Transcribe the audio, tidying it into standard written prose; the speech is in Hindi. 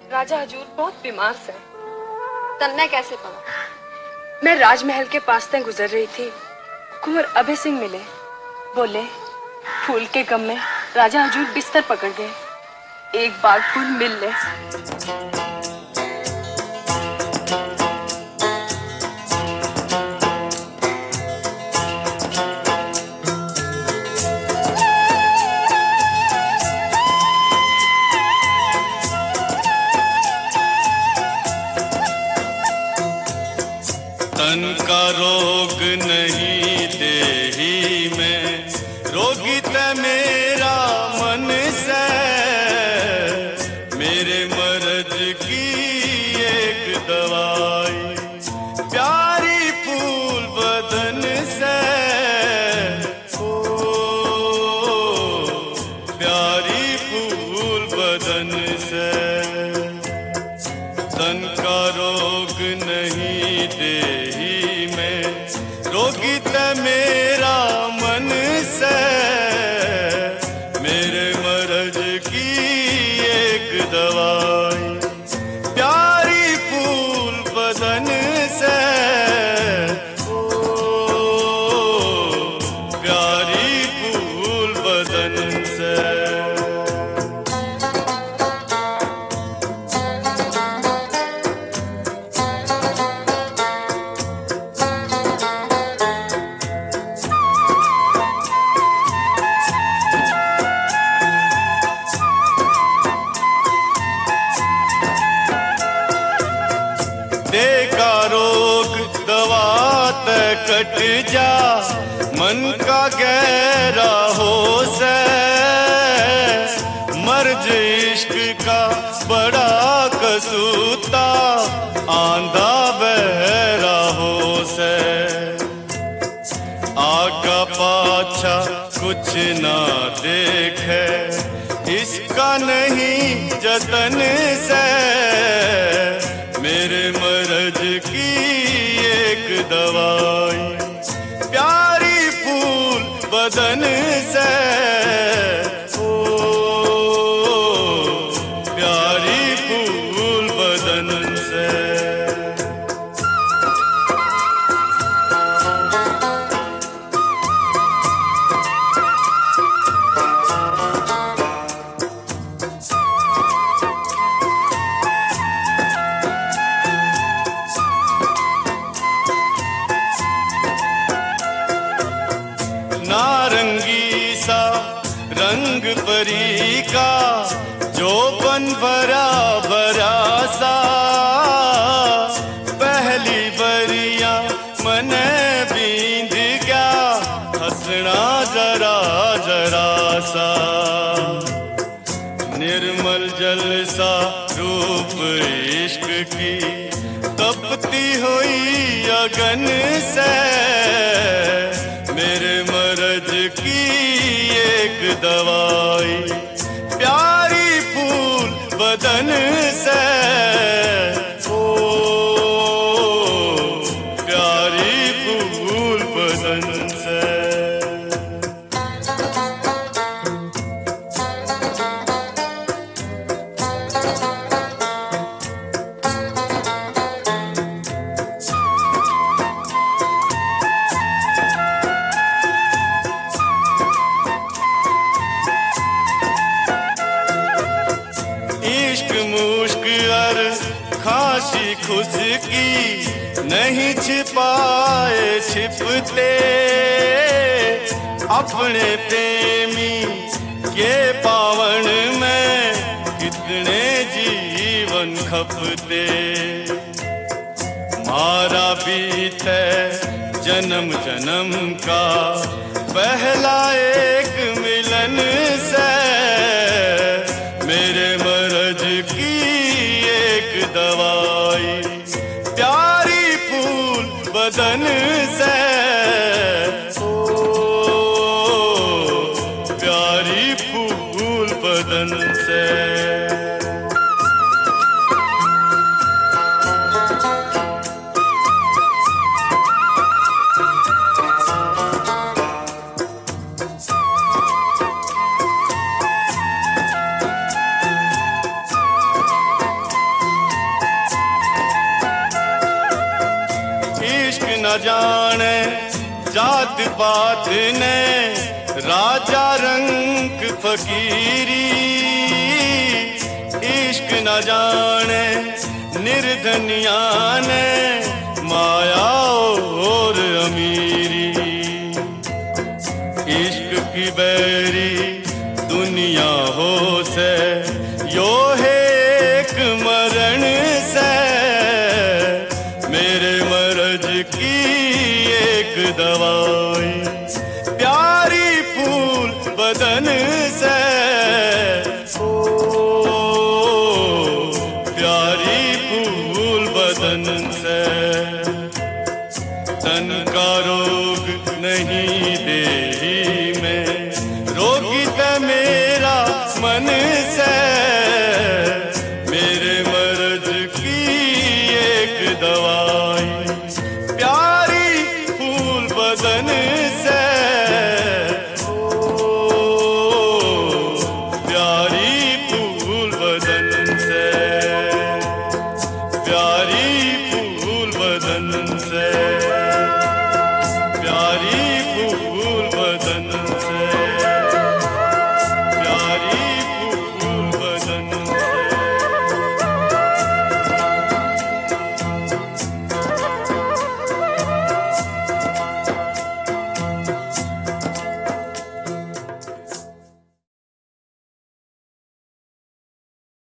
राजा हजूर बहुत बीमार से। तन्ने कैसे पड़ा? मैं राजमहल के पास से गुजर रही थी, कुंवर अभय सिंह मिले। बोले फूल के गम में राजा हजूर बिस्तर पकड़ गए, एक बाग फूल मिल ले। तन का रोग नहीं देही में, रोगी ते मेरा मन से। मेरे मर्ज की एक दवाई, प्यारी फूल बदन से। ओ प्यारी फूल बदन से। तन का रोग नहीं देही में, रोगी ते मेरा मन से। मेरे मर्ज की एक दवाई, प्यारी फूल बदन से। ओ प्यारी फूल बदन से। देखा रोग दवा ते कट जा, मन का गहरा हो से। मर्ज इश्क का बड़ा कसूता, आंधा बहरा हो से। आगा पाछा कुछ ना देखे, इसका नहीं जतन से। मेरे मर्ज की एक दवाई, प्यारी फूल बदन से। ओ प्यारी फूल बदन से। नारंगी सा रंग परी का, जोबन भरा भरा सा। पहली बरिया मने बींद गया, हंसना जरा जरा सा। निर्मल जल सा रूप इश्क की, तपती हुई अगन से। मेरे मर्ज की एक दवाई, प्यारी फूल बदन से। ओ प्यारी फूल बदन से। इश्क मुश्क अर खांसी खुशकी, नहीं छिपाए छिपते। अपने प्रेमी के पावन में, कितने जीवन खपते। मारा बीते जन्म जन्म का, पहला एक मिलन से। मेरे मर्ज की एक दवाई, प्यारी फूल बदन से। ओ प्यारी फूल बदन से। जाने जात पात ने राजा रंग फकीरी, इश्क न जाने निर्धनिया ने माया और अमीरी। इश्क की बैरी दुनिया हो से यो है एक मरण से, मेरे मरज की एक दवाई प्यारी फूल बदन से,